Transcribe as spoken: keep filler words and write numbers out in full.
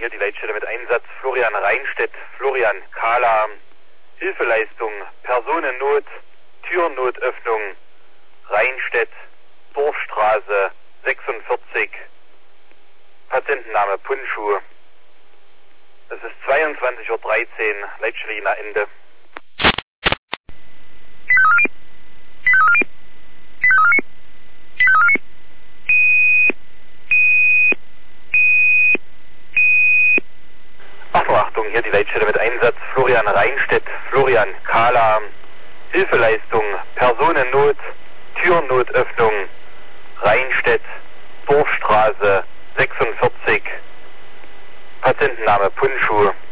hier die Leitstelle mit Einsatz Florian Reinstedt, Florian Kahler, Hilfeleistung, Personennot, Türnotöffnung, Reinstedt, Dorfstraße sechsundvierzig, Patientenname Pundschuh. Es ist zweiundzwanzig Uhr dreizehn, Leitstelle Jena Ende. Achtung, Achtung, hier die Leitstelle mit Einsatz Florian Reinstedt, Florian Kahler, Hilfeleistung, Personennot, Türnotöffnung, Reinstedt, Dorfstraße sechsundvierzig, Patientenname Pundschuh.